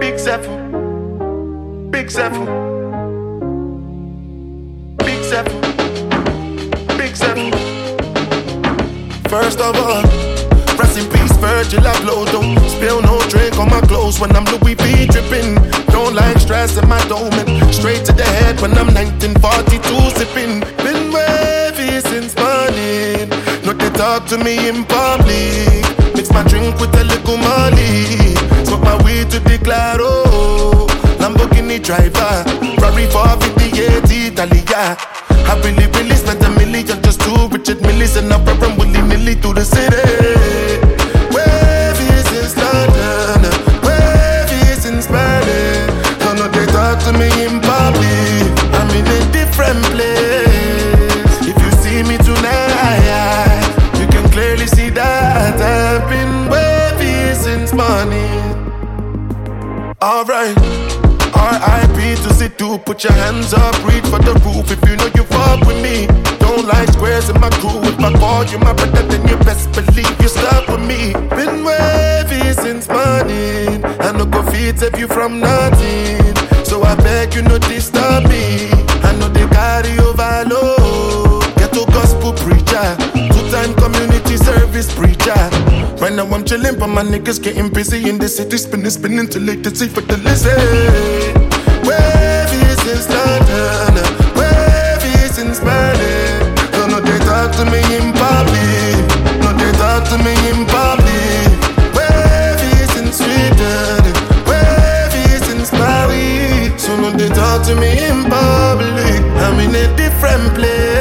Big Zephyr, Big Zephyr, Big Zephyr, Big Zephyr. First of all, rest in peace, Virgil Abloh. Don't spill no drink on my clothes when I'm Louis V dripping. Don't like stress in my dome and straight to the head when I'm 1942 sipping. Been wavy since morning. No, they talk to me in public. Mix my drink with a little money. Smoke my weed to the claro. Lamborghini driver, Ferrari 458 Italia. I really spent $1 million just to Richard Millis, and I'm from willy-nilly through the city. Wavy since London, wavy since Berlin. Don't know they talk to me in public. I'm in a different place. If you see me tonight, you can clearly see that I've been wavy since morning. Alright, R.I.P. to Sidhu, put your hands up, reach for the roof if you know you fuck with me. Don't like squares in my crew, if I call you my brother then you best believe you stuck with me. Been wavy since morning, I no go feed save you from nothing. So I beg you no disturb me, I know they carry overload. Ghetto gospel preacher, two-time community service preacher. Right now I'm chillin', but my niggas getting busy in the city, spinning till late to see for the lizard. Wavy since London, wavy since Berlin. Don't know they talk to me in public, no they talk to me in public. Wavy since Sweden, wavy since Paris. So no they talk to me in public, I'm in a different place.